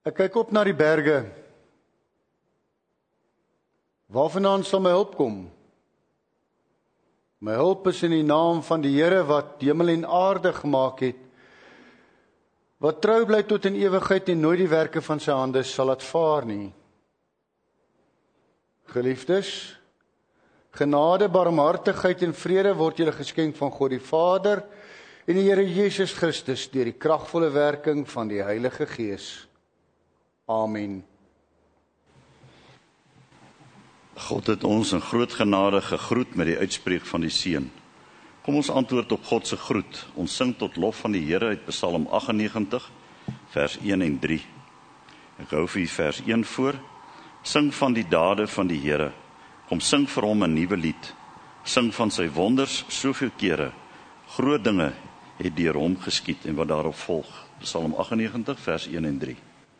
Ek kyk op na die berge. Waarvandaan sal my hulp kom? My hulp is in die naam van die Here wat hemel en aarde gemaak het, wat trou bly tot in ewigheid en nooit die werke van sy hande sal laat vaar nie. Geliefdes, genade, barmhartigheid en vrede word julle geskenk van God die Vader en die Here Jesus Christus deur die kragvolle werking van die Heilige Gees. Amen. God het ons in groot genade gegroet met die uitspreek van die Seun. Kom ons antwoord op God se groet. Ons sing tot lof van die Here uit Psalm 98, vers 1 en 3. Ek hou vir vers 1 voor. Sing van die dade van die Here. Kom sing vir hom 'n nuwe lied. Sing van sy wonders soveel kere. Groot dinge het deur hom geskied en wat daarop volg. Psalm 98, vers 1 en 3.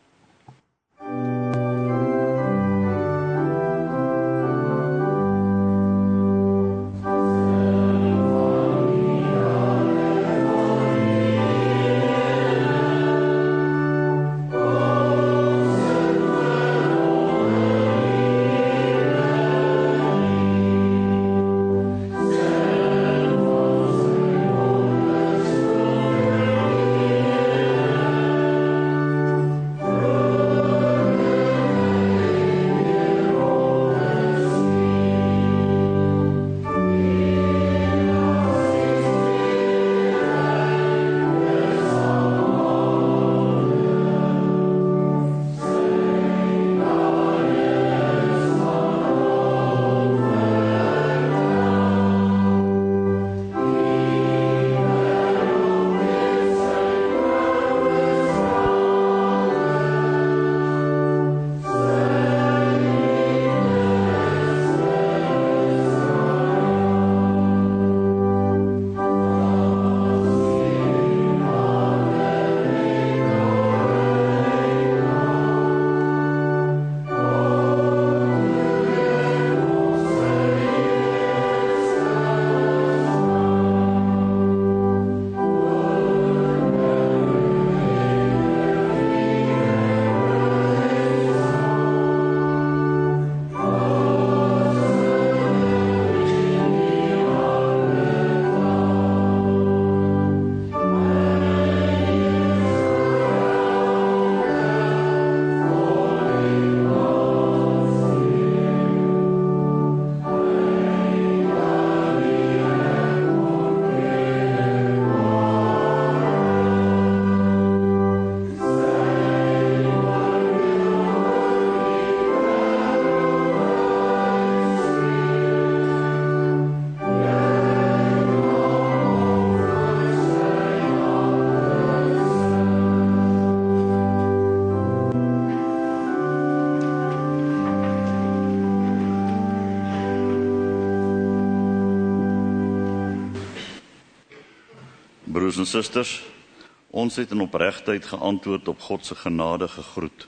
Broers en susters, ons het in opregtheid geantwoord op God se genade gegroet.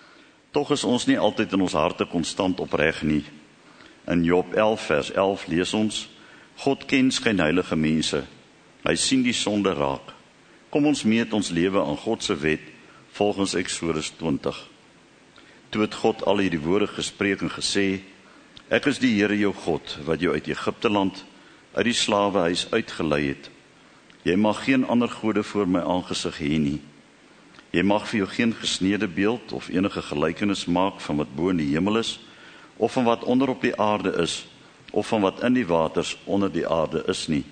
Tog is ons nie altyd in ons harte konstant opreg nie. In Job 11 vers 11 lees ons: God ken skynheilige mense. Hy sien die sonde raak. Kom ons meet ons lewe aan God se wet volgens Eksodus 20. Toe het God al hierdie woorde gespreek en gesê: Ek is die Here jou God wat jou uit Egipte land, uit die slawehuis uitgelei het. Jy mag geen ander gode voor my aangesig hê nie. Jy mag vir jou geen gesneede beeld of enige gelykenis maak van wat bo in die hemel is, of van wat onder op die aarde is, of van wat in die waters onder die aarde is nie.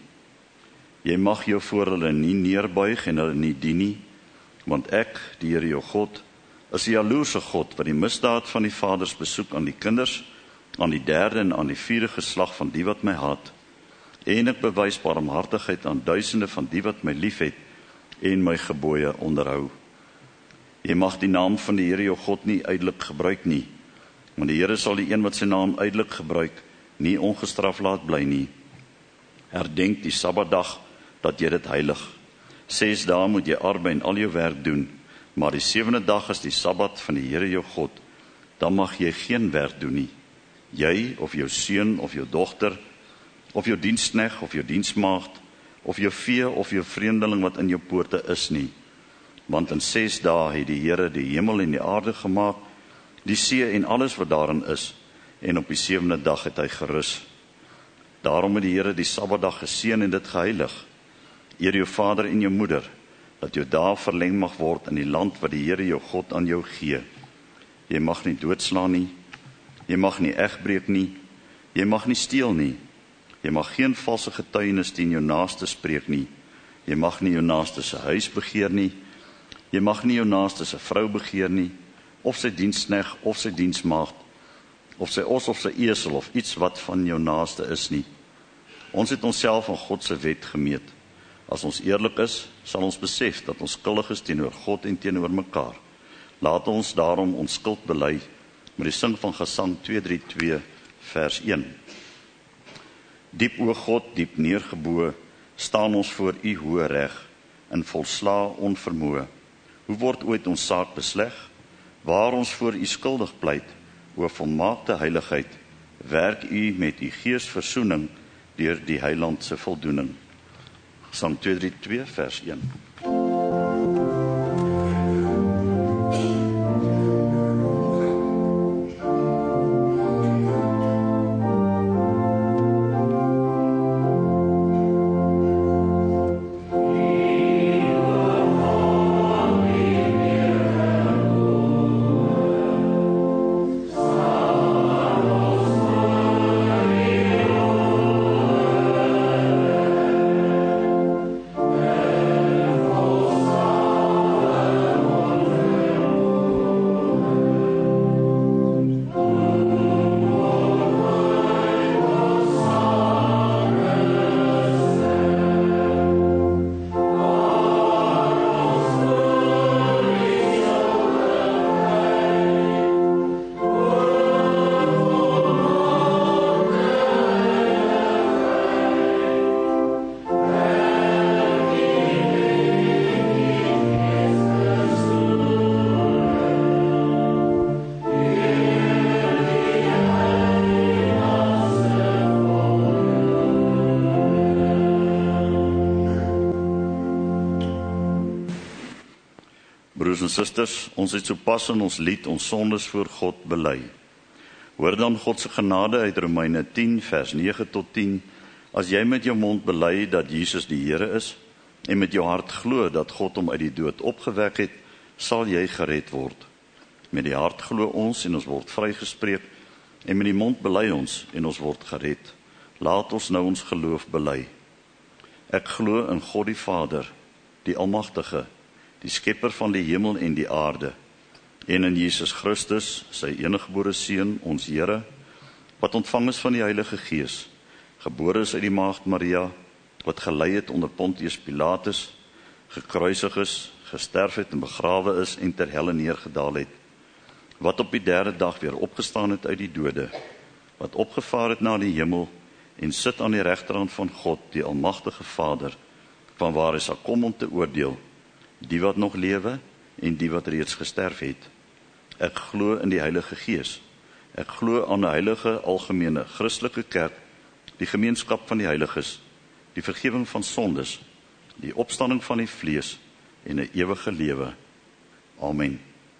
Jy mag jou voor hulle nie neerbuig en hulle nie dien nie, want ek, die Here jou God, is 'n jaloerse God wat die misdaad van die vaders besoek aan die kinders, aan die derde en aan die vierde geslag van die wat my haat. En ek bewys barmhartigheid aan duisende van die wat my liefhet en my gebooie onderhou. Jy mag die naam van die Here jou God nie uitelik gebruik nie, want die Here sal die een wat sy naam uitelik gebruik nie ongestraf laat bly nie. Herdenk die Sabbatdag dat jy dit heilig. 6 dae moet jy arbei en al jou werk doen, maar die 7de dag is die Sabbat van die Here jou God. Dan mag jy geen werk doen nie. Jy of jou seun of jou dogter, of jou diensknegt of jou diensmaagd, of jou vee of jou vreemdeling wat in jou poorte is nie. Want in 6 dae het die Here die hemel en die aarde gemaak, die see en alles wat daarin is, en op die 7de dag het hy gerus. Daarom het die Here die Sabbatdag geseën en dit geheilig. Eer jou vader en jou moeder, dat jou dae verleng mag word in die land wat die Here jou God aan jou gee. Jy mag nie doodslaan nie, jy mag nie egbreek nie, jy mag nie steel nie, jy mag geen valse getuienis teen jou naaste spreek nie, jy mag nie jou naaste se huis begeer nie, jy mag nie jou naaste se vrou begeer nie, of sy diensknegt of sy diensmaagd, of sy os of sy esel of iets wat van jou naaste is nie. Ons het onsself aan God se wet gemeet. As ons eerlik is, sal ons besef dat ons skuldig is teenoor God en teenoor mekaar. Laat ons daarom ons skuld bely met die sing van Gesang 232 vers 1. Diep o God, diep neergeboe, staan ons voor u hoë reg, in volslaa onvermoë. Hoe word ooit ons saak besleg? Waar ons voor u skuldig pleit, o volmaakte heiligheid, werk u met u gees versoening deur die Heiland se voldoening. Psalm 232 vers 1. Broers en susters, ons het sopas in ons lied ons sondes voor God bely. Hoor dan God se genade uit Romeine 10 vers 9 tot 10. As jy met jou mond bely dat Jesus die Here is en met jou hart glo dat God hom uit die dood opgewek het, sal jy gered word. Met die hart glo ons en ons word vrygespreek en met die mond bely ons en ons word gered. Laat ons nou ons geloof bely. Ek glo in God die Vader, die Almagtige, die skepper van die hemel en die aarde, en in Jesus Christus, sy eniggebore Seun, ons Here, wat ontvang is van die Heilige Gees, gebore is uit die maagd Maria, wat gelei het onder Pontius Pilatus, gekruisig is, gesterf het en begrawe is en ter helle neergedaal het, wat op die 3de dag weer opgestaan het uit die dode, wat opgevaar het na die hemel en sit aan die regterhand van God, die Almagtige Vader, vanwaar hy sal kom om te oordeel, die wat nog lewe en die wat reeds gesterf het. Ek glo in die Heilige Gees. Ek glo aan 'n heilige algemene Christelike kerk, die gemeenskap van die heiliges, die vergifnis van sondes, die opstanding van die vlees en 'n ewige lewe. Amen.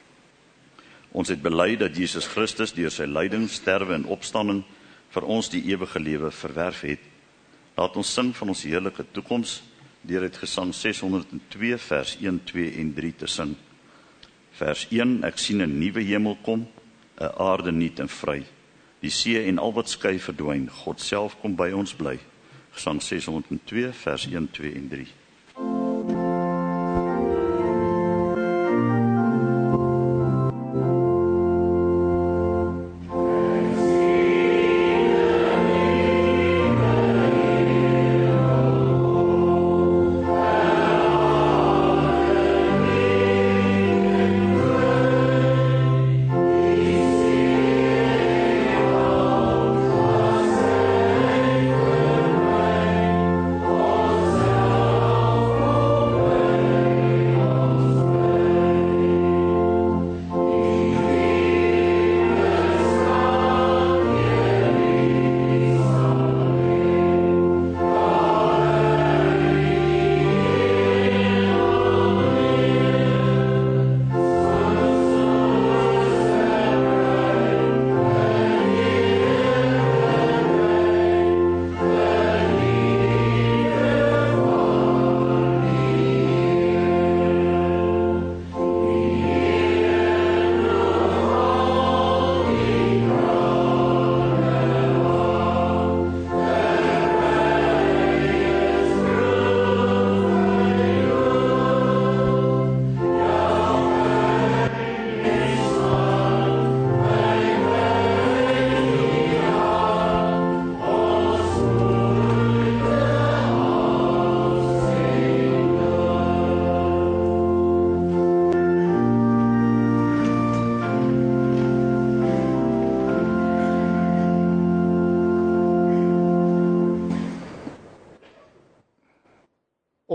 Ons het bely dat Jesus Christus deur sy lyding, sterwe en opstanding vir ons die ewige lewe verwerf het. Laat ons sing van ons heerlike toekoms deur uit Gesang 602 vers 1, 2 en 3 te sing. Vers 1, ek sien 'n nuwe hemel kom, 'n aarde nuut en vry. Die see en al wat skei verdwyn, God self kom by ons bly. Gesang 602 vers 1, 2 en 3.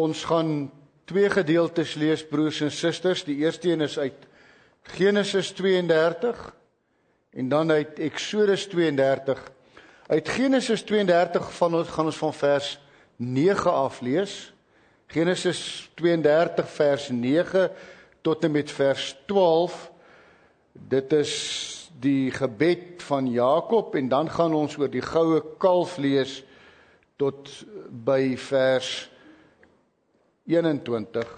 Ons gaan 2 gedeeltes lees, broers en susters. Die eerste een is uit Genesis 32 en dan uit Exodus 32. Uit Genesis 32 gaan ons van vers 9 af lees. Genesis 32 vers 9 tot en met vers 12. Dit is die gebed van Jakob en dan gaan ons oor die goue kalf lees tot by vers 21.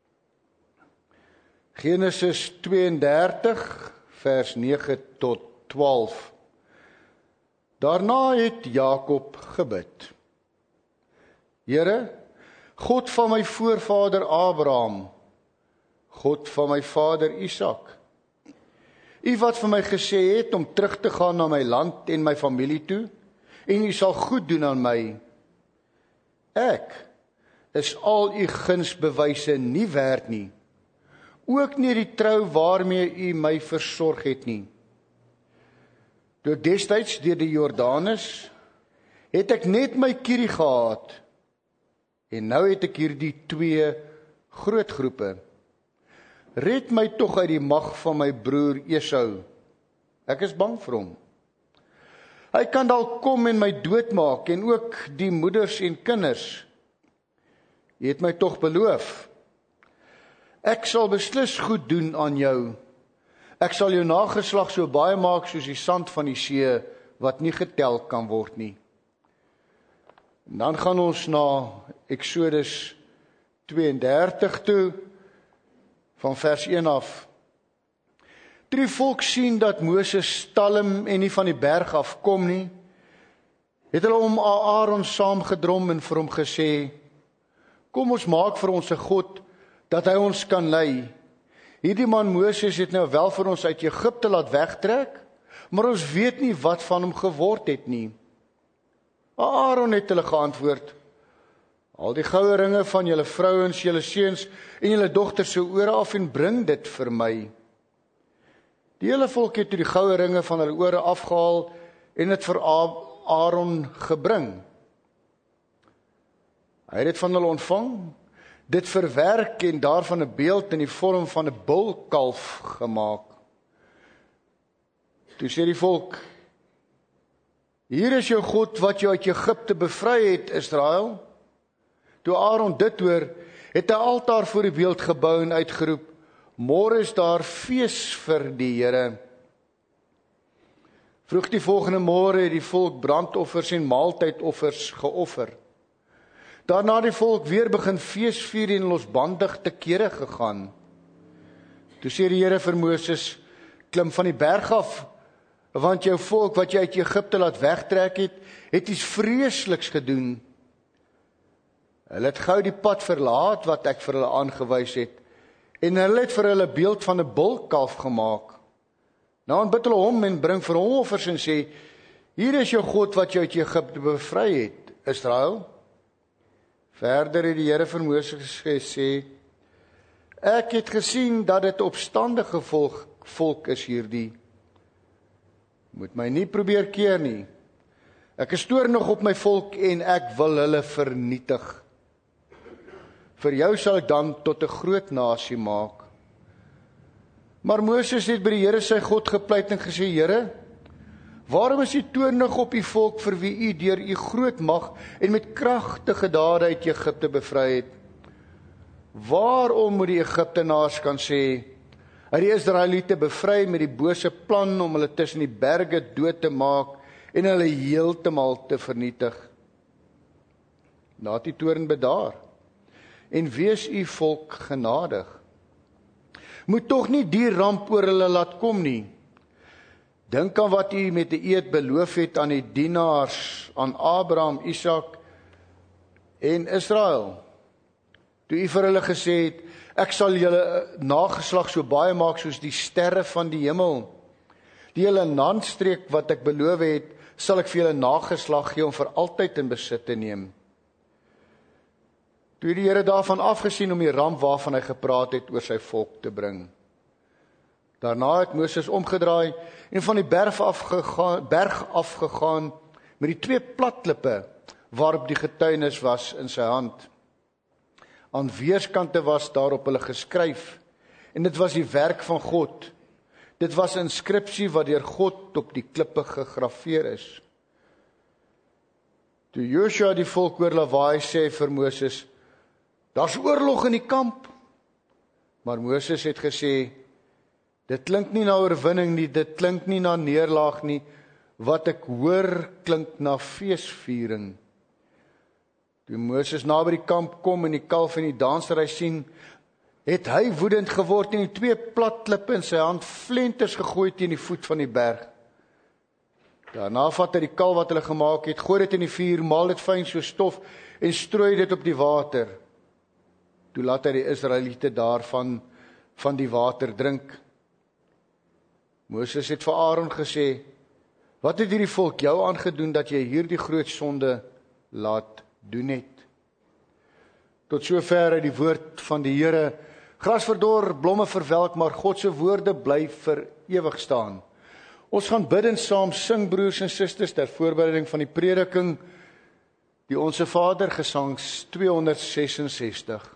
Genesis 32 vers 9 tot 12. Daarna het Jakob gebid: Here, God van my voorvader Abraham, God van my vader Isak, U wat vir my gesê het om terug te gaan na my land en my familie toe, en U sal goed doen aan my. Ek is al U gunsbewyse nie werd nie, ook nie die trou waarmee U my versorg het nie. Toe destyds deur die Jordanus het ek net my kierie gehad, en nou het ek hier die 2 groot groepe. Red my tog uit die mag van my broer Esau. Ek is bang vir hom. Hy kan dalk kom en my doodmaak en ook die moeders en kinders. U het my tog beloof. Ek sal beslis goed doen aan jou. Ek sal jou nageslag so baie maak soos die sand van die see wat nie getel kan word nie. En dan gaan ons na Exodus 32 toe, van vers 1 af. Toe die volk sien dat Moses talm en nie van die berg af kom nie, het hulle om Aaron saamgedrom en vir hom gesê: Kom ons maak vir ons 'n God, dat hy ons kan lei. Hierdie man Moses het nou wel vir ons uit Egipte laat wegtrek, maar ons weet nie wat van hom geword het nie. Aaron het hulle geantwoord: Al die goue ringe van julle vrouens, julle seuns en julle dogters se ore af en bring dit vir my. Die hele volk het toe die goue ringe van hulle ore afgehaal en dit vir Aaron gebring. Hy het dit van hulle ontvang, dit verwerk en daarvan 'n beeld in die vorm van 'n bulkalf gemaak. Toe sê die volk: Hier is jou God wat jou uit Egipte bevry het, Israel. Toe Aaron dit hoor, het 'n altaar voor die beeld gebou en uitgeroep: Môre is daar fees vir die Here. Vroeg die volgende môre het die volk brandoffers en maaltydoffers geoffer. Daarna het die volk weer begin fees vier en losbandig te kere gegaan. Toe sê die Here vir Moses: Klim van die berg af, want jou volk wat jy uit Egipte laat wegtrek het iets vreesliks gedoen. Hulle het gou die pad verlaat wat ek vir hulle aangewys het, en hulle het vir hulle beeld van 'n bulkalf gemaak. Nou aanbid hulle hom en bring vir hom offers en sê: Hier is jou God wat jou uit Egipte bevry het, Israel. Verder het die Here vir Moses gesê: Ek het gesien dat dit opstandige volk is hierdie. Moet my nie probeer keer nie. Ek is toornig op my volk en ek wil hulle vernietig. Vir jou sal ek dan tot 'n groot nasie maak. Maar Moses het by die Here sy God gepleit en gesê: Here, waarom is U toornig op U volk vir wie U deur U groot mag en met kragtige dade uit Egipte bevry het? Waarom moet die Egiptenaars kan sê: Hy het die Israeliete bevry met die bose plan om hulle tussen die berge dood te maak en hulle heeltemal te vernietig? Laat die toorn bedaar en wees U volk genadig. Moet tog nie die ramp oor hulle laat kom nie. Dink aan wat U met 'n eed beloof het aan die dienaars, aan Abraham, Isak en Israel. Toe U vir hulle gesê het: Ek sal julle nageslag so baie maak soos die sterre van die hemel. Die hele landstreek wat ek beloof het, sal ek vir julle nageslag gee om vir altyd in besit te neem. Toe het die Here daarvan afgesien om die ramp waarvan hy gepraat het oor sy volk te bring. Daarna het Moses omgedraai en van die berg afgegaan met die 2 platklippe waarop die getuienis was in sy hand. Aan weerskante was daar op hulle geskryf, en dit was die werk van God. Dit was 'n inskripsie wat deur God op die klippe gegraveer is. Toe Joshua die volk hoor lawaai, sê vir Moses, daar's oorlog in die kamp. Maar Moses het gesê, dit klink nie na oorwinning nie, dit klink nie na neerlaag nie, wat ek hoor klink na feesviering. Toe Moses naby die kamp kom en die kalf en die dansery sien, het hy woedend geword en die 2 plat klippe in sy hand flenters gegooi teen die voet van die berg. Daarna vat hy die kalf wat hulle gemaak het, gooi dit in die vuur, maal dit fyn so stof en strooi dit op die water. Toe laat hy die Israeliete daarvan van die water drink. Moses het vir Aaron gesê, wat het hierdie volk jou aangedoen dat jy hierdie groot sonde laat doen het? Tot sover uit die woord van die Here. Gras verdor, blomme verwelk, maar God se woorde bly vir ewig staan. Ons gaan bid en saam sing, broers en susters, ter voorbereiding van die prediking, die Onse Vader gesangs 266.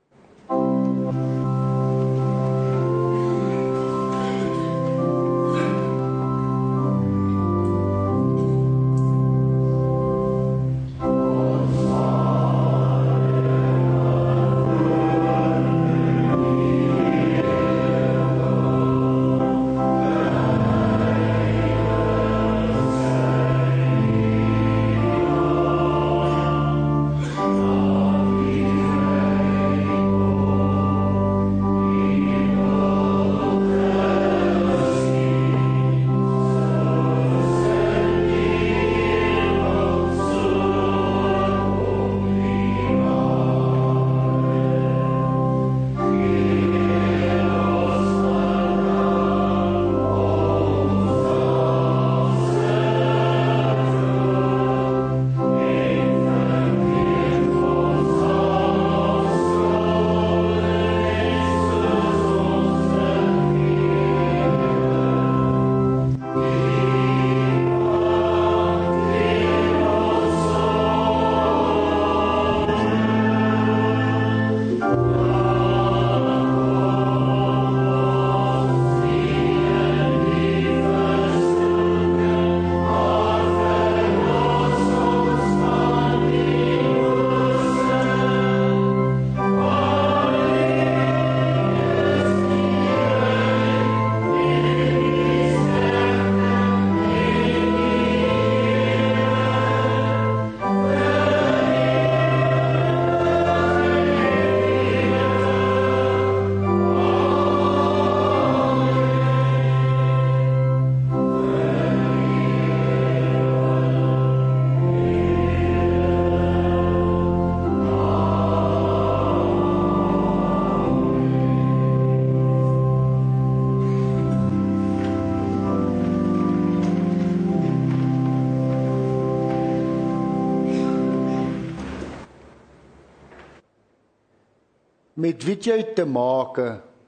Met wie jy te make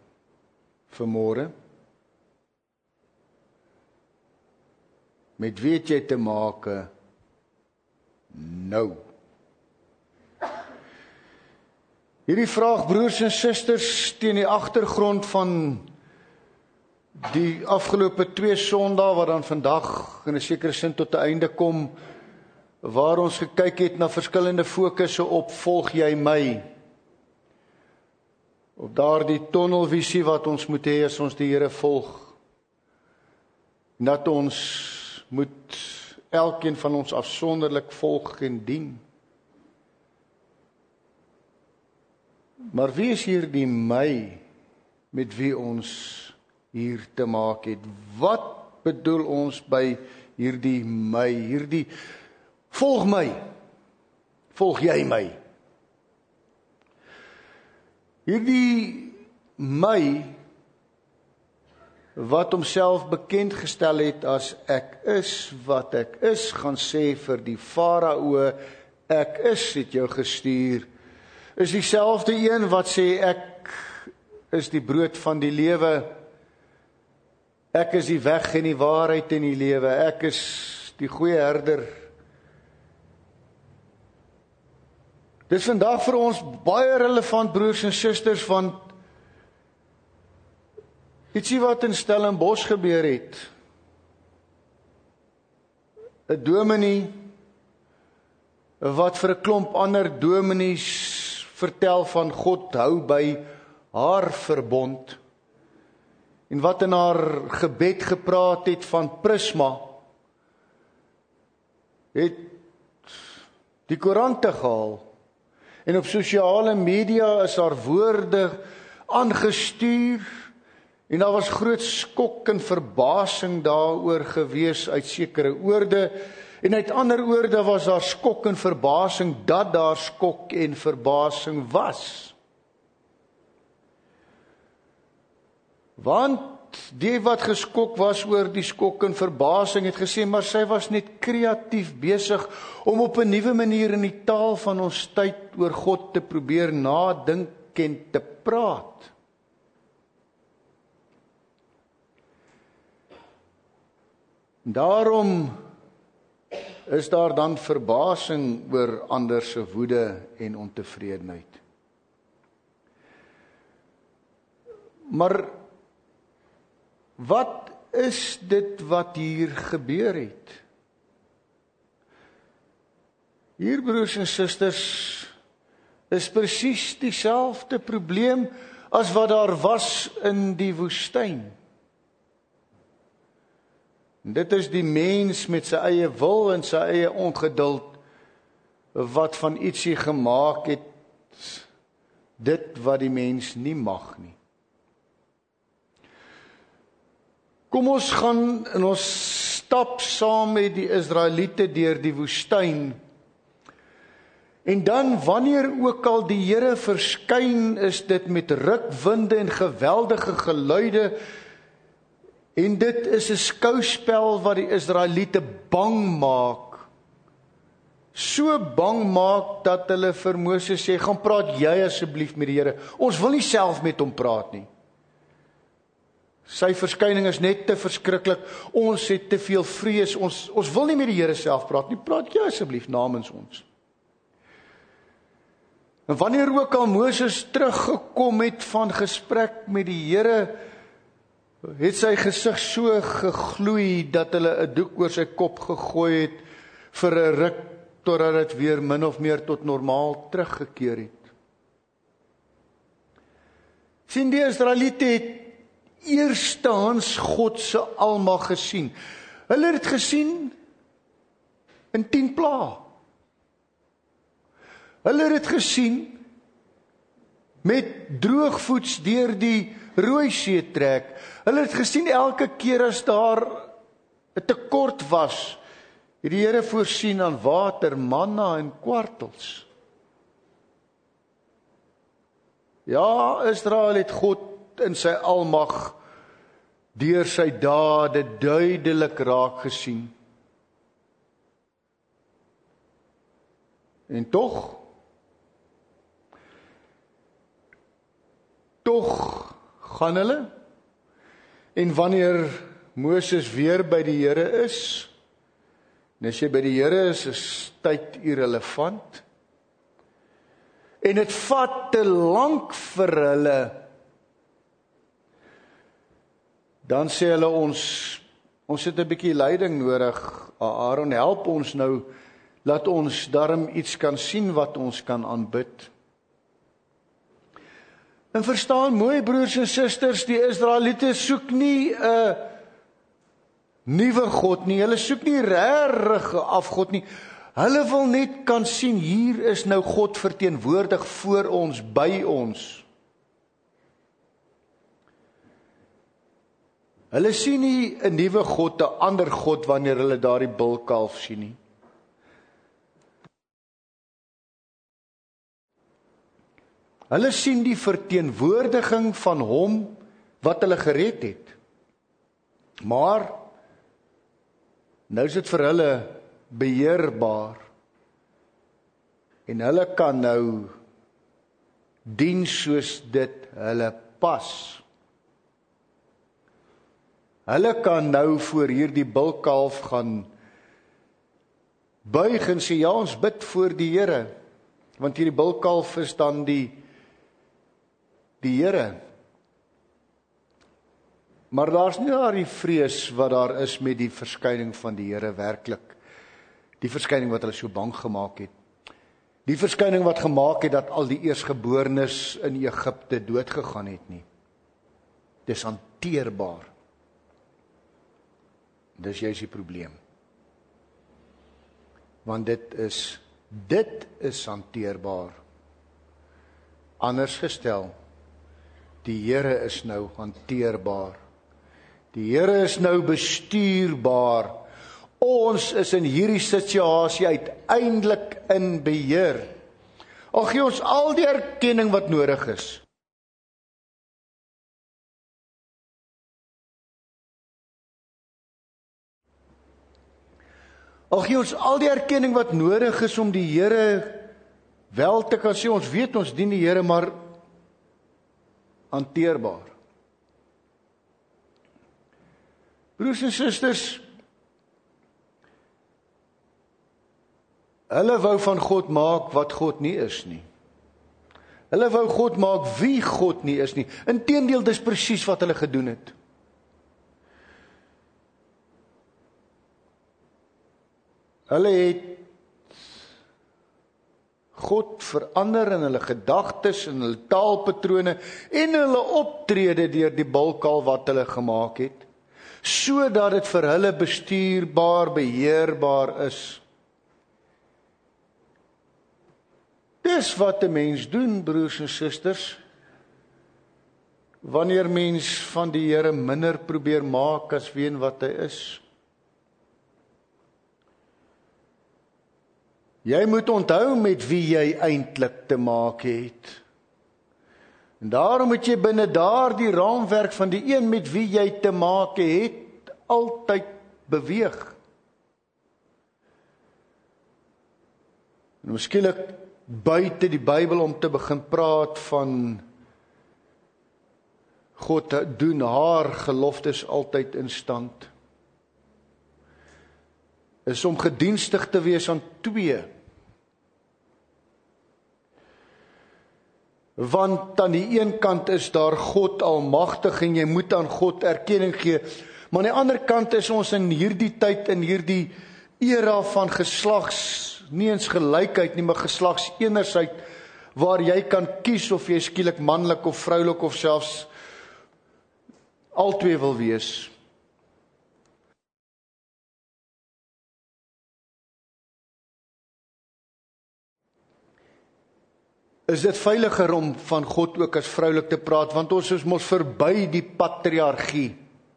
vanmôre? Met wie jy te make nou? Hierdie vraag, broers en susters, teen die agtergrond van die afgelope 2 Sondae wat dan vandag in 'n sekere sin tot 'n einde kom, waar ons gekyk het na verskillende fokusse op volg jy my? Op daardie tunnelvisie wat ons moet hê as ons die Here volg. Dat ons moet elkeen van ons afsonderlik volg en dien. Maar wie is hier die my met wie ons hier te maak het? Wat bedoel ons by hierdie my? Hierdie volg my. Volg jy my? Hierdie my wat homself bekend gestel het as ek is wat ek is, gaan sê vir die Farao, ek het jou gestuur, is dieselfde een wat sê ek is die brood van die lewe, ek is die weg en die waarheid en die lewe, ek is die goeie herder. Dis vandag vir ons baie relevant, broers en susters, want ietsie wat in Stellenbosch gebeur het. 'n Dominee wat vir 'n klomp ander dominees vertel van God hou by haar verbond, en wat in haar gebed gepraat het van prisma, het die koerante gehaal, en op sosiale media is haar woorde aangestuur, en daar was groot skok en verbasing daaroor gewees uit sekere oorde, en uit ander oorde was daar skok en verbasing dat daar skok en verbasing was. Want die wat geskok was oor die skok en verbasing het gesê, maar sy was net kreatief besig om op 'n nuwe manier in die taal van ons tyd oor God te probeer nadink en te praat. Daarom is daar dan verbasing oor ander se woede en ontevredenheid. Maar wat is dit wat hier gebeur het? Hier, broers en susters, is presies dieselfde probleem as wat daar was in die woestyn. Dit is die mens met sy eie wil en sy eie ongeduld wat van ietsie gemaak het dit wat die mens nie mag nie. Kom ons gaan en ons stap saam met die Israeliete deur die woestyn. En dan wanneer ook al die Here verskyn, is dit met rukwinde en geweldige geluide. En dit is 'n skouspel wat die Israeliete bang maak. So bang maak dat hulle vir Moses sê, gaan praat jy asseblief met die Here. Ons wil nie self met hom praat nie. Sy verskyning is net te verskriklik. Ons het te veel vrees. Ons wil nie met die Here self praat nie. Praat jy asseblief namens ons. En wanneer ook al Moses teruggekom het van gesprek met die Here, het sy gesig so gegloei dat hulle 'n doek oor sy kop gegooi het vir 'n ruk totdat dit weer min of meer tot normaal teruggekeer het. Sien, die Israeliete het eerstehands God se almag gesien. Hulle het dit gesien in 10 plaae. Hulle het dit gesien met droogvoets deur die Rooi See trek. Hulle het gesien elke keer as daar 'n tekort was, het die Here voorsien aan water, manna en kwartels. Ja, Israel het God in sy almag deur sy dade duidelik raak gesien. En tog gaan hulle, en wanneer Moses weer by die Here is, en as jy by die Here is tyd irrelevant, en dit vat te lank vir hulle, dan sê hulle ons het 'n bietjie leiding nodig. Aaron, help ons nou, laat ons darm iets kan sien wat ons kan aanbid. En verstaan mooi, broers en susters, die Israeliete soek nie 'n nuwe God nie, hulle soek nie regtig 'n afgod nie. Hulle wil net kan sien, hier is nou God verteenwoordig voor ons, by ons. Hulle sien nie 'n nuwe God, 'n ander God wanneer hulle daardie bulkalf sien nie. Hulle sien die verteenwoordiging van hom wat hulle gered het. Maar nou is dit vir hulle beheerbaar. En hulle kan nou dien soos dit hulle pas. Hulle kan nou voor hierdie bulkalf gaan buig en sê, ja, ons bid voor die Here. want hierdie bulkalf is dan die Here. Maar daar's nie daardie vrees wat daar is met die verskyning van die Here werklik. Die verskyning wat hulle so bang gemaak het. Die verskyning wat gemaak het dat al die eersgeborenes in Egipte doodgegaan het nie. Dis hanteerbaar. Dis juist die probleem. Want dit is hanteerbaar. Anders gestel, die Here is nou hanteerbaar. Die Here is nou bestuurbaar. Ons is in hierdie situasie uiteindelik in beheer. Al gee ons al die erkenning wat nodig is. Al gee ons al die erkenning wat nodig is om die Here wel te kan sê, ons weet ons dien die Here, maar hanteerbaar. Broers en susters, hulle wou van God maak wat God nie is nie. Hulle wou God maak wie God nie is nie. Inteendeel, dis presies wat hulle gedoen het. Hulle het God verander in hulle gedagtes, in hulle taalpatrone en hulle optrede deur die bulkalf wat hulle gemaak het, sodat dit vir hulle bestuurbaar, beheerbaar is. Dis wat 'n mens doen, broers en susters, wanneer mens van die Here minder probeer maak as wie en wat hy is. Jy moet onthou met wie jy eintlik te maak het. En daarom moet jy binne daardie raamwerk van die een met wie jy te maak het, altyd beweeg. En skielik buite die Bybel om te begin praat van God doen haar geloftes altyd in stand. Is om gedienstig te wees aan twee. Want aan die een kant is daar God almagtig en jy moet aan God erkenning gee, maar aan die ander kant is ons in hierdie tyd, in hierdie era van nie eens gelykheid nie, maar geslagsenersheid, waar jy kan kies of jy skielik manlik of vroulik of selfs albei wil wees. Is dit veiliger om van God ook as vroulik te praat, want ons is mos verby die patriargie.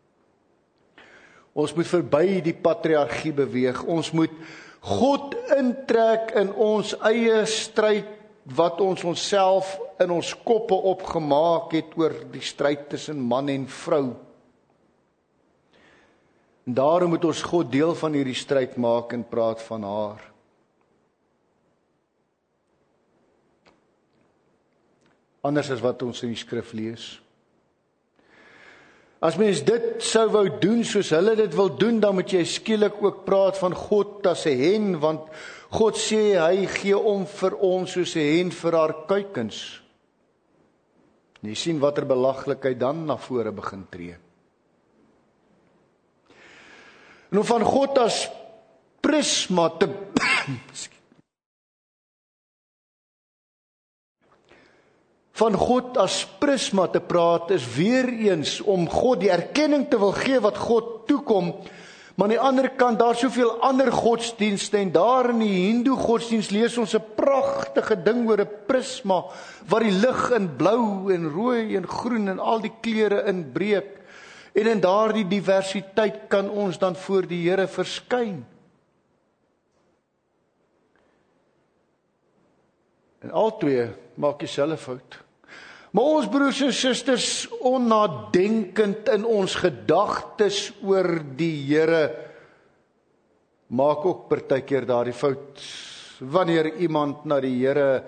Ons moet verby die patriargie beweeg. Ons moet God intrek in ons eie stryd wat ons onsself in ons koppe opgemaak het oor die stryd tussen man en vrou. En daarom moet ons God deel van hierdie stryd maak en praat van haar. Anders as wat ons in die skrif lees. As mens dit sou wou doen soos hulle dit wil doen, dan moet jy skielik ook praat van God as 'n hen, want God sê hy gee om vir ons soos 'n hen vir haar kuikens. En jy sien watter belaglikheid dan na vore begin tree. En om van God as prisma te van God as prisma te praat is weer eens om God die erkenning te wil gee wat God toekom, maar aan die ander kant daar soveel ander godsdienste en daar in die Hindoe godsdienst lees ons 'n pragtige ding oor 'n prisma wat die lig in blou en rooi en groen en al die kleure inbreek en in daardie diversiteit kan ons dan voor die Here verskyn. En albei maak dieselfde fout. Maar ons broers en susters, onnadenkend in ons gedagtes oor die Here, maak ook partykeer daardie fout. Wanneer iemand na die Here,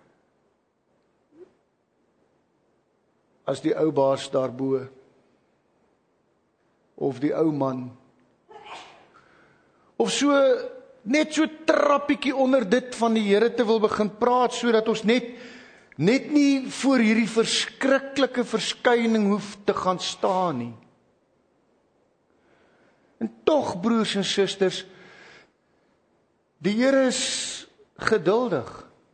as die ou baas daarbo, of die ou man, of so net so trappietjie onder dit van die Here te wil begin praat, sodat ons net nie voor hierdie verskriklike verskyning hoef te gaan staan nie. En tog, broers en susters, die Here is geduldig.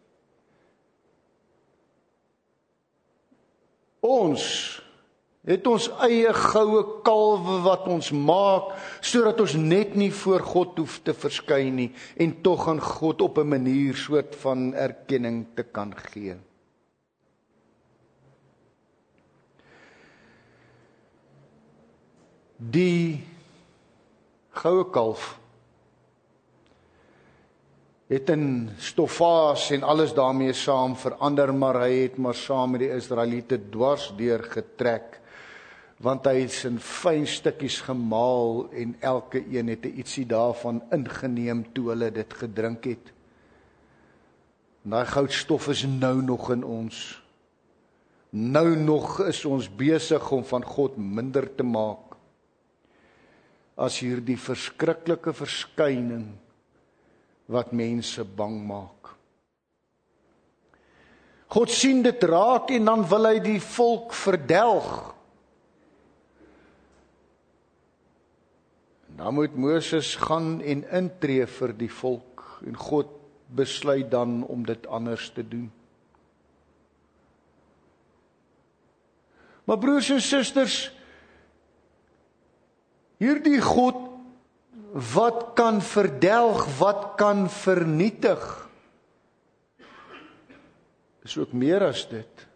Ons het ons eie goue kalwe wat ons maak, sodat ons net nie voor God hoef te verskyn nie, en tog aan God op 'n manier soort van erkenning te kan gee. Die goue kalf het in stofaas en alles daarmee saam verander, maar hy het maar saam met die Israeliete dwars deur getrek, want hy is in fyn stukkies gemaal en elke een het ietsie daarvan ingeneem toe hulle dit gedrink het. En daai goudstof is nou nog in ons. Nou nog is ons besig om van God minder te maak as hierdie verskriklike verskyning wat mense bang maak. God sien dit raak en dan wil hy die volk verdelg. En dan moet Moses gaan en intree vir die volk en God besluit dan om dit anders te doen. Maar broers en susters, hierdie God wat kan verdelg, wat kan vernietig, is ook meer as dit.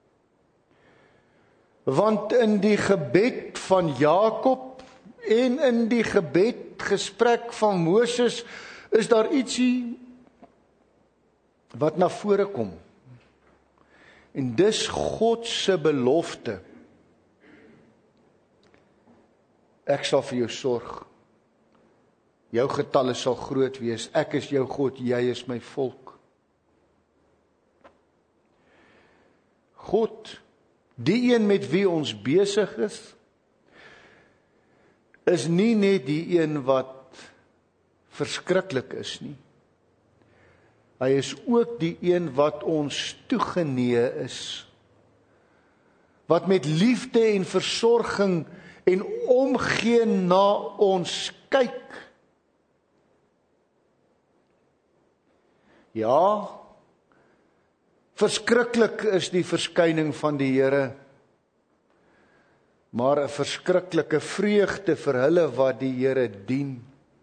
Want in die gebed van Jakob en in die gebedgesprek van Moses is daar ietsie wat na vore kom. En dis God se belofte. Ek sal vir jou sorg. Jou getalle sal groot wees. Ek is jou God, jy is my volk. God, die een met wie ons besig is nie net die een wat verskriklik is nie. Hy is ook die een wat ons toegenee is. Wat met liefde en versorging en omgee na ons kyk. Ja, verskriklik is die verskyning van die Here, maar 'n verskriklike vreugde vir hulle wat die Here dien.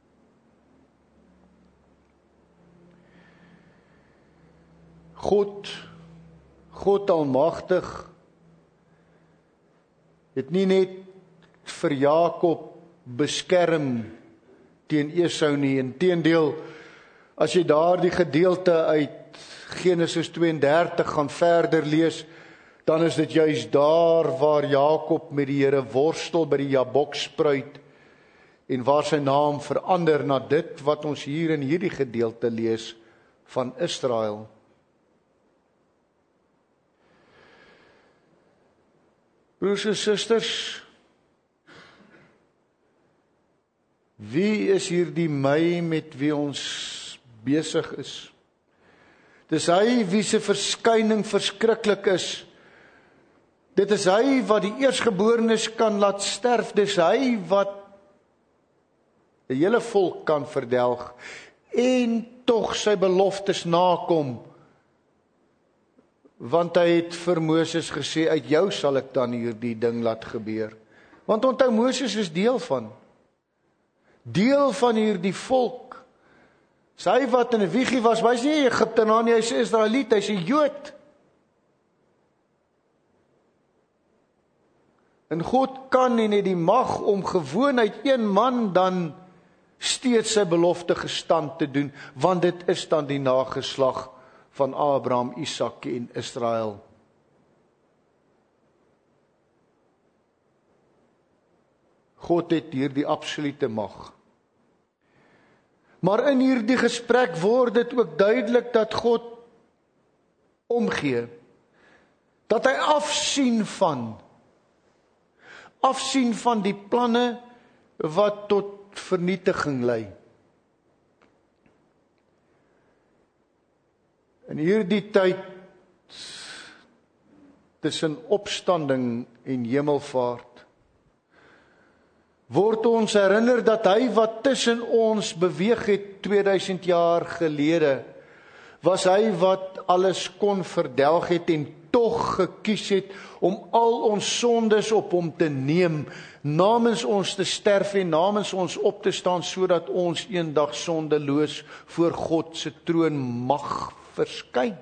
God almagtig, het nie net vir Jakob beskerm teen Esau nie, inteendeel, as jy daardie gedeelte uit Genesis 32 gaan verder lees, dan is dit juis daar waar Jakob met die Here worstel by die Jabokspruit en waar sy naam verander na dit wat ons hier in hierdie gedeelte lees van Israel. Broers en susters, wie is hierdie my met wie ons besig is? Dis hy wie se verskyning verskriklik is. Dit is hy wat die eersgeborenes kan laat sterf. Dis hy wat die hele volk kan verdelg en tog sy beloftes nakom. Want hy het vir Moses gesê, uit jou sal ek dan hierdie ding laat gebeur. Want onthou, Moses is deel van hierdie volk. Sy wat in 'n wiegie was, hy is nie 'n Egiptenaar nie, hy is 'n Israeliet, hy is 'n Jood. En God kan en het die mag om gewoon uit een man dan steeds sy belofte gestand te doen, want dit is dan die nageslag van Abraham, Isak en Israel. God het hierdie absolute mag. Maar in hierdie gesprek word dit ook duidelik dat God omgee. Dat hy afsien van die planne wat tot vernietiging lei. In hierdie tyd tussen opstanding en hemelvaart word ons herinner dat hy wat tussen ons beweeg het 2000 jaar gelede, was hy wat alles kon verdelg het en tog gekies het om al ons sondes op hom te neem, namens ons te sterf en namens ons op te staan, sodat ons eendag sondeloos voor God se troon mag verskyn.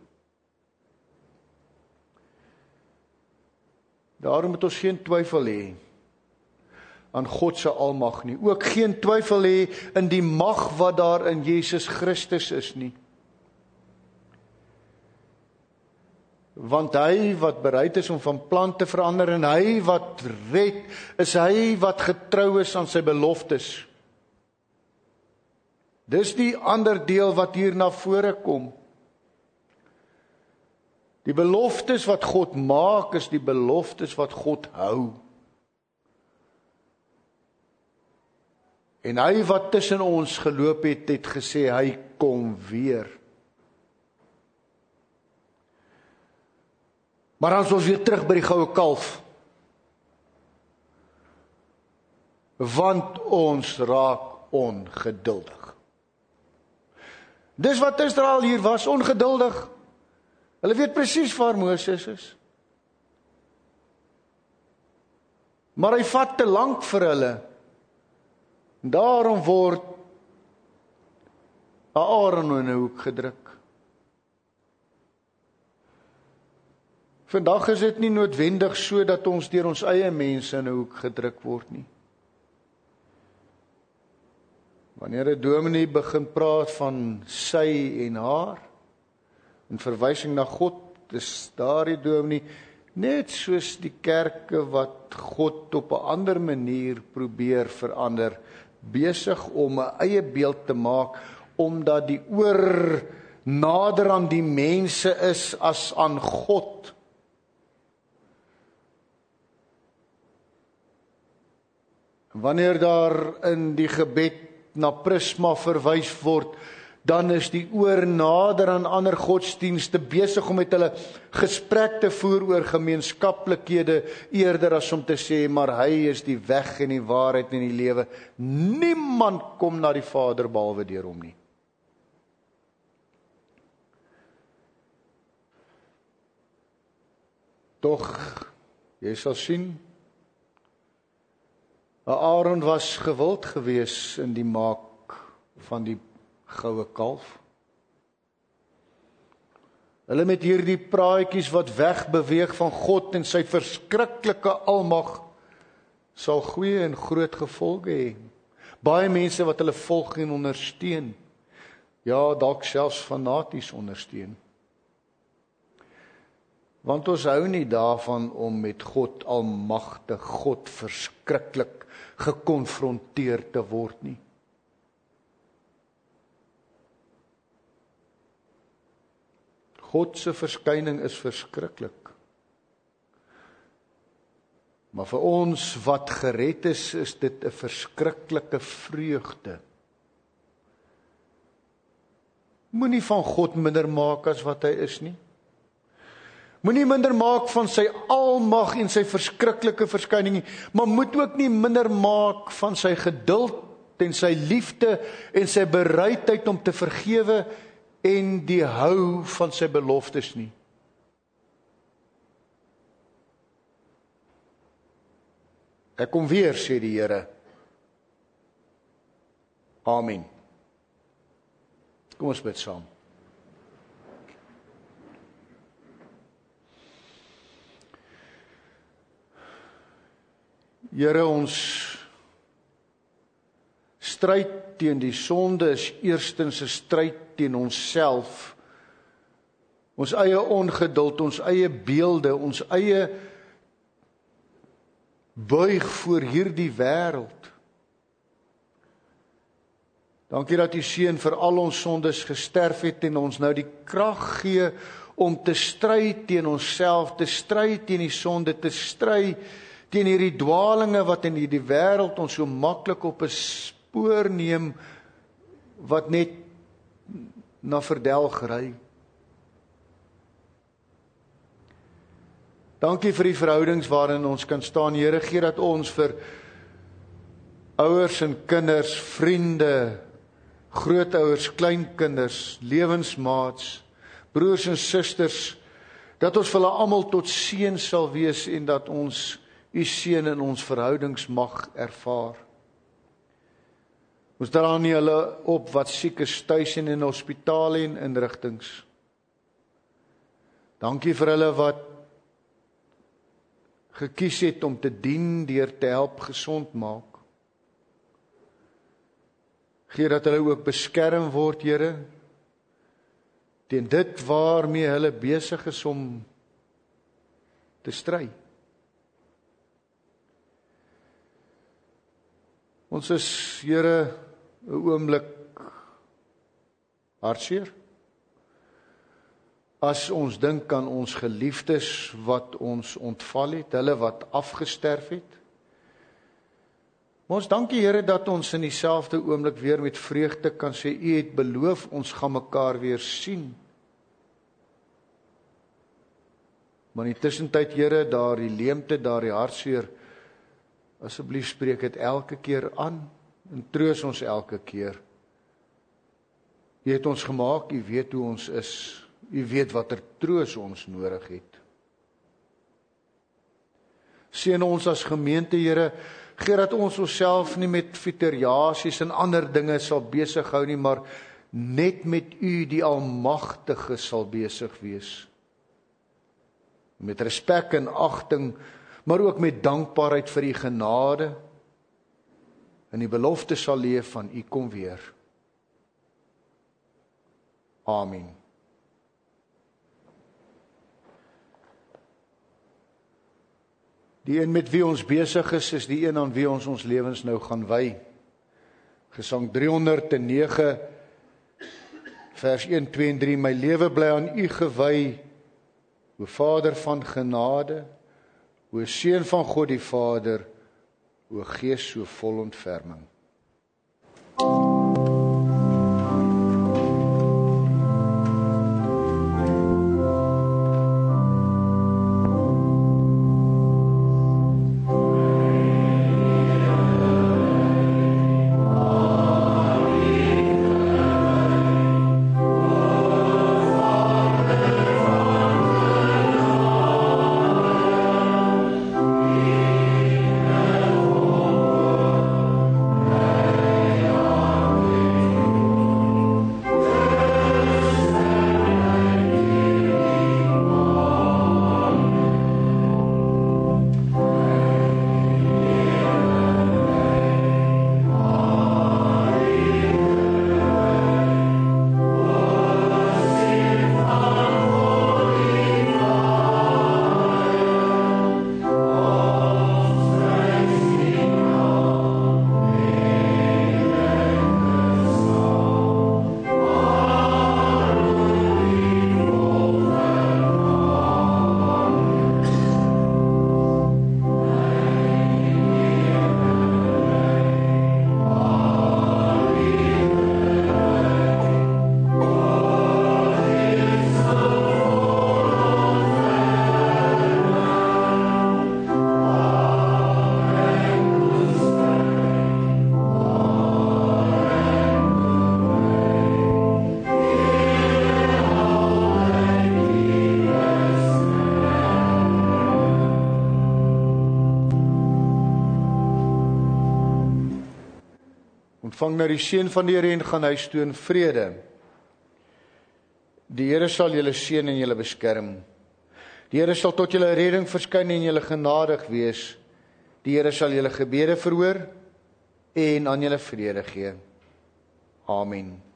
Daarom moet ons geen twyfel hê aan God se almag nie. Ook geen twyfel hê in die mag wat daar in Jesus Christus is nie. Want hy wat bereid is om van plan te verander en hy wat red, is hy wat getrou is aan sy beloftes. Dis die ander deel wat hier na vore kom. Die beloftes wat God maak, is die beloftes wat God hou. En hy wat tussen ons geloop het, het gesê, hy kom weer. Maar dan is ons weer terug by die goue kalf. Want ons raak ongeduldig. Dis wat Israel hier was, ongeduldig. Hulle weet presies waar Moses is. Maar hy vat te lank vir hulle. Daarom word Aaron in 'n hoek gedruk. Vandag is dit nie noodwendig so dat ons deur ons eie mense in 'n hoek gedruk word nie. Wanneer 'n dominee begin praat van sy en haar, in verwysing na God, is daardie dominee net soos die kerke wat God op 'n ander manier probeer verander, besig om 'n eie beeld te maak, omdat die oor nader aan die mense is as aan God. Wanneer daar in die gebed na Prisma verwys word, dan is die oor nader aan ander godsdienste besig om met hulle gesprek te voer oor gemeenskaplikhede, eerder as om te sê, maar hy is die weg en die waarheid en die lewe. Niemand kom na die Vader behalwe deur hom nie. Tog, jy sal sien, Aaron was gewild gewees in die maak van die goue kalf. Hulle met hierdie praatjies wat wegbeweeg van God en sy verskriklike almag, sal goeie en groot gevolge hê. Baie mense wat hulle volg en ondersteun, ja, dalk selfs fanaties ondersteun. Want ons hou nie daarvan om met God almagtig, God verskriklik gekonfronteer te word nie. God se verskyning is verskriklik. Maar vir ons wat gered is, is dit 'n verskriklike vreugde. Moenie van God minder maak as wat hy is nie. Moenie minder maak van sy almag en sy verskriklike verskyning nie, maar moet ook nie minder maak van sy geduld en sy liefde en sy bereidheid om te vergewe en die hou van sy beloftes nie. Ek kom weer, sê die Here. Amen. Kom ons bid saam. Here, ons stryd teen die sonde is eerstens 'n stryd teen onsself. Ons eie ongeduld, ons eie beelde, ons eie buig voor hierdie wêreld. Dankie dat U Seun vir al ons sondes gesterf het en ons nou die krag gee om te stry teen onsself, te stry teen die sonde, te stry teen hierdie dwalinge wat in hierdie wêreld ons so maklik op 'n spoor neem, wat net na verdelg ry. Dankie vir die verhoudings waarin ons kan staan. Here, gee dat ons vir ouers en kinders, vriende, grootouers, kleinkinders, lewensmaats, broers en susters, dat ons vir hulle almal tot seën sal wees en dat ons U seën in ons verhoudings mag ervaar. Ons dra nie hulle op wat siek is tuis en in hospitale en inrigtings. Dankie vir hulle wat gekies het om te dien deur te help gesond maak. Gee dat hulle ook beskerm word, Here, teen dit waarmee hulle besig is om te stry. Ons is, Here, 'n oomblik hartseer. As ons dink aan ons geliefdes wat ons ontval het, hulle wat afgesterf het. Maar ons dankie, Here, dat ons in dieselfde oomblik weer met vreugde kan sê, U het beloof, ons gaan mekaar weer sien. Maar in die tussentyd, Here, daardie leemte, daardie hartseer, asseblief spreek dit elke keer aan en troos ons elke keer. U het ons gemaak, U weet hoe ons is, U weet watter troos ons nodig het. Seën ons as gemeente, Here, gee dat ons onsself nie met fiteriasies en ander dinge sal besig hou nie, maar net met U, die Almagtige, sal besig wees. Met respek en agting, maar ook met dankbaarheid vir U genade, en die belofte sal leef van U kom weer. Amen. Die een met wie ons besig is die een aan wie ons lewens nou gaan wy. Gesang 309, vers 1, 2 en 3, my lewe bly aan U gewy, o Vader van genade, o Seun van God die Vader, o Gees so vol ontferming. Ontvang nou die seën van die Here en gaan huis toe in vrede. Die Here sal julle seën en julle beskerm. Die Here sal tot julle redding verskyn en julle genadig wees. Die Here sal julle gebede verhoor en aan julle vrede gee. Amen.